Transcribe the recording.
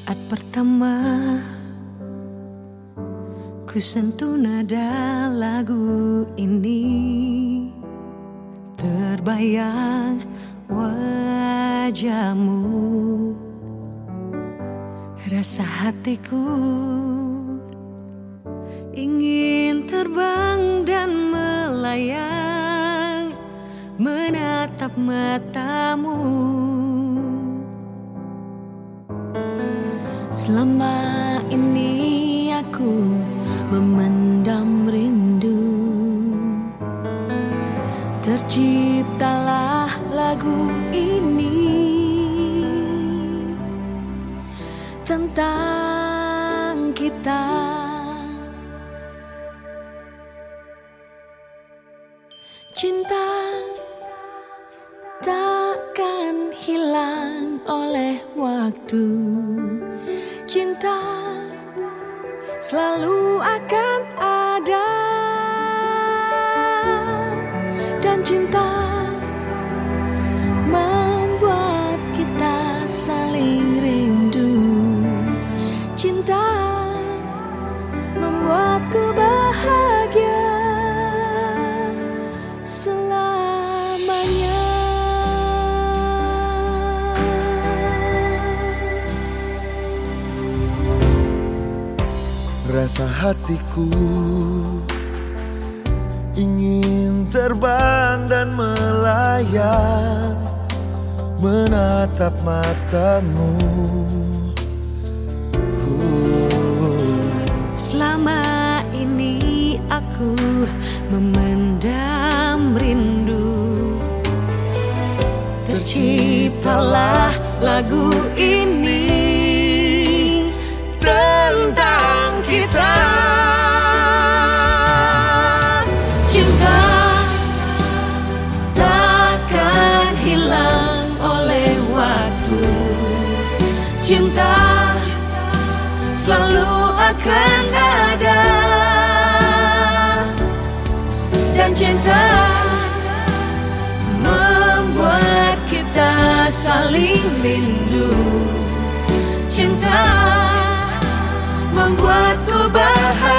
Saat pertama ku sentuh nada lagu ini, terbayang wajahmu. Rasa hatiku ingin terbang dan melayang, menatap matamu. Selama ini aku memendam rindu, terciptalah lagu ini tentang kita. Cinta takkan hilang oleh waktu. Cinta selalu akan ada, dan cinta membuat kita saling rindu. Cinta membuatku bahagia selamanya. Rasa hatiku ingin terbang dan melayang, menatap matamu. Selama ini aku memendam rindu, terciptalah lagu ini tentang kita. Cinta takkan hilang oleh waktu. Cinta selalu akan ada, dan cinta membuat kita saling rindu. Cinta membuatku bahagia